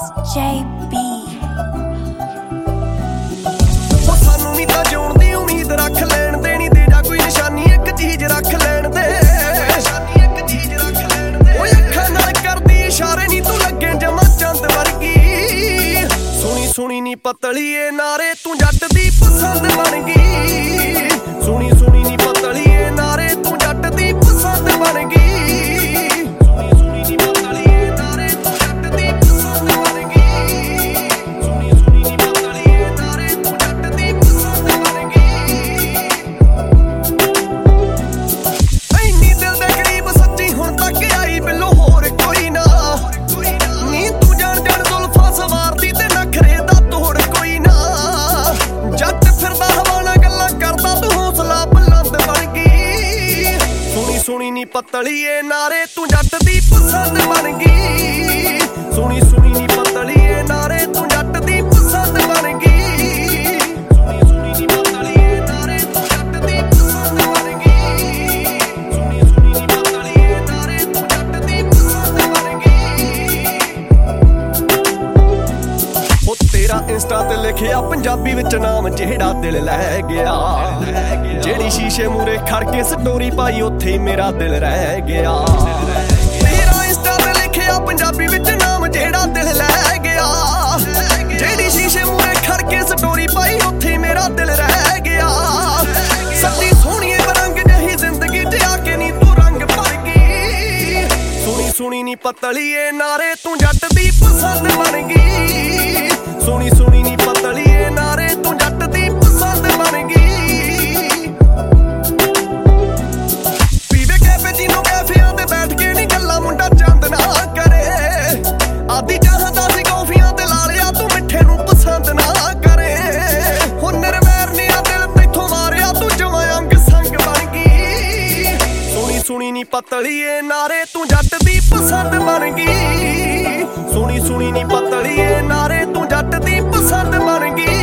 JB ਸਾਨੂੰ ਵੀ ਤਾਂ ਜਿਉਣ ਦੀ ਉਮੀਦ ਰੱਖ ਲੈਣ ਦੇ, ਨੀ ਦੇ ਜਾ ਕੋਈ ਨਿਸ਼ਾਨੀ ਇੱਕ ਚੀਜ਼ ਰੱਖ ਲੈਣ ਦੇ। ਓਏ ਅੱਖਾਂ ਨਾਲ ਕਰਦੀ ਇਸ਼ਾਰੇ ਨੀ ਤੂੰ ਲੱਗੇ ਜਮਾ ਚੰਦ ਵਰਗੀ। ਸੁਣੀ ਸੁਣੀ ਨੀ ਪਤਲੀਏ ਨਾਰੇ ਤੂੰ ਜੱਟ ਦੀ ਪਸੰਦ ਬਣ ਗਈ। ਸੁਣੀ ਸੁਣੀ ਨੀ ਪਤਲੀਏ ਨਾਰੇ ਤੂੰ ਜੱਟ ਦੀ ਪਸੰਦ ਬਣ ਗਈ। ਸੁਣੀ ਨੀ ਪਤਲੀਏ ਨਾਰੇ ਤੂੰ ਜੱਟ ਦੀ ਪਸੰਦ ਬਣ ਗਈ। ਸੁਣੀ ਸੁਣੀ ਨੀ ਪਤਲੀਏ ਨਾਰੇ ਤੂੰ ਜੱਟ ਦੀ ਪਸੰਦ ਬਣ ਗਈ। ਸੁਣੀ ਸੁਣੀ ਨੀ ਪਤਲੀਏ ਨਾਰੇ ਤੂੰ ਜੱਟ ਦੀ ਪਸੰਦ ਬਣ ਗਈ। ਸੁਣੀ ਸੁਣੀ ਨੀ ਪਤਲੀਏ ਨਾਰੇ ਤੂੰ ਜੱਟ ਦੀ ਪਸੰਦ ਬਣ ਗਈ। ਉਹ ਤੇਰਾ ਇੰਸਟਾ ਤੇ ਲਿਖਿਆ ਪੰਜਾਬੀ ਵਿੱਚ ਨਾਮ ਜਿਹੜਾ ਦਿਲ ਲੈ ਗਿਆ। ਜਿਹੜੀ ਸ਼ੀਸ਼ੇ ਮੂਰੇ ਖੜ ਕੇ ਸਟੋਰੀ ਪਾਈ ਉੱਥੇ ਹੀ ਮੇਰਾ ਦਿਲ ਰਹਿ ਗਿਆ। ਤੇਰਾ ਇੰਸਟਾ ਤੇ ਲਿਖਿਆ ਪੰਜਾਬੀ ਵਿੱਚ ਨਾਮ ਜਿਹੜਾ ਦਿਲ ਲੈ ਗਿਆ। ਜਿਹੜੀ ਸ਼ੀਸ਼ੇ ਮੂਰੇ ਖੜ ਕੇ ਸਟੋਰੀ ਪਾਈ ਉੱਥੇ ਹੀ ਮੇਰਾ ਦਿਲ ਰਹਿ ਗਿਆ। ਸੱਚੀ ਸੋਹਣੀਏ ਰੰਗ ਜਿਹੀ ਜ਼ਿੰਦਗੀ 'ਚ ਆ ਕੇ ਨੀ ਤੂੰ ਰੰਗ ਭਰ ਗਈ। ਸੁਣੀ ਸੁਣੀ ਨੀ ਪਤਲੀਏ ਨਾਰੇ ਤੂੰ ਜੱਟ ਦੀ ਪਸੰਦ ਬਣ ਗਈ। ਸੁਣੀ ਸੁਣੀ ਨੀ ਪਤਲੀਏ ਨਾਰੇ ਤੂੰ ਜੱਟ ਦੀ ਪਸੰਦ ਬਣ ਗਈ। ਕੈਫਿਆਂ ਤੇ ਬੈਠ ਕੇ ਨੀ ਗੱਲਾਂ ਮੁੰਡਾ ਚੰਦ ਨਾ ਕਰੇ। ਆਦੀ ਚਾਹਦਾ ਸੀ ਕੌਫੀਆਂ ਤੇ ਲਾ ਲਿਆ ਤੂੰ ਮਿੱਠੇ ਨੂੰ ਪਸੰਦ ਨਾ ਕਰੇ। ਹੁਨਰ ਵੈਰ ਆ ਦਿਲ ਤੈਥੋਂ ਮਾਰਿਆ ਤੂੰ ਜਮਾਂ ਅੰਗ ਸੰਗ ਬਣ ਗਈ। ਸੁਣੀ ਸੁਣੀ ਨੀ ਪਤਲੀਏ ਨਾਰੇ ਤੂੰ ਜੱਟ ਦੀ ਪਸੰਦ ਬਣ ਗਈ। ਸੁਣੀ ਸੁਣੀ ਨੀ ਪਤਲੀਏ ਨਾਰੇ ਤੂੰ ਜੱਟ ਦੀ ਪਸੰਦ ਬਣ ਗਈ।